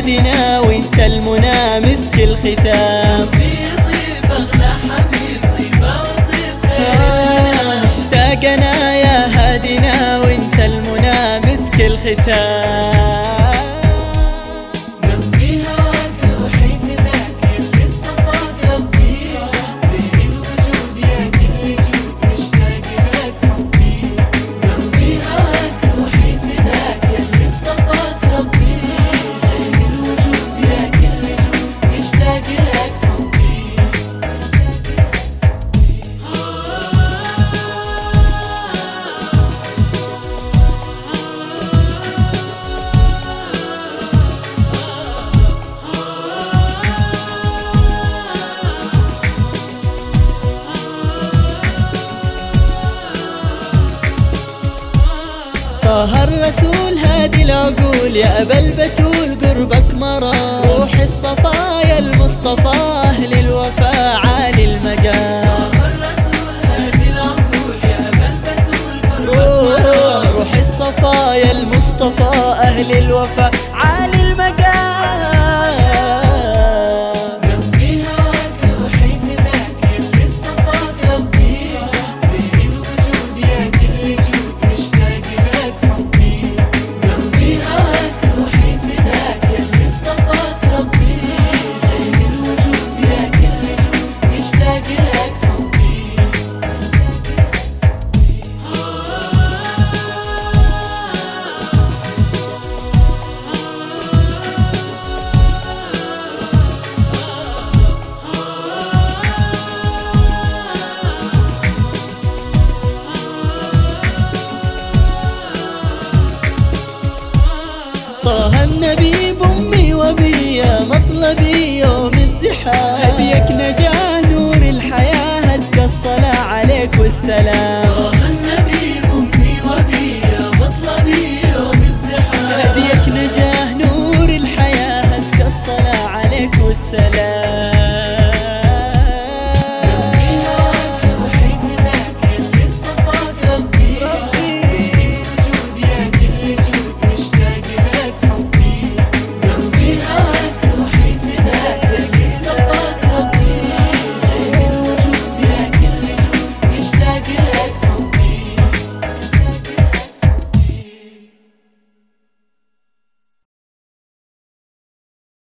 هادنا وانت المنى مسك الختام. طيب اغلى حبيب طيبة وطيب خير مشتاقنا يا هادنا وانت المنى مسك الختام. قلبي هواك روحي فداك اللي اصطفاك ربي زين الوجود يا كل جود مشتاق لك حبي. قلبي هواك روحي فداك اللي اصطفاك ربي زين الوجود يا كل جود مشتاق لك حبي. طه الرسول هادي العقول يا أبا البتول قربك مرام. روح الصفايا المصطفى أهل الوفا عالي المقام. طه الرسول هادي العقول يا أبا البتول قربك مرام. روح الصفايا المصطفى أهل الوفا عالي المقام. قلبي هواك روحي فداك اللي اصطفاك ربي زين الوجود يا كل جود مشتاق لك حبي. قلبي هواك روحي فداك اللي اصطفاك ربي زين الوجود يا كل جود مشتاق لك حبي. طه النبي بأمي وبي يا مطلبي يوم الزحام. هديك نجاه نور الحياة أزكى الصلاة عليك والسلام.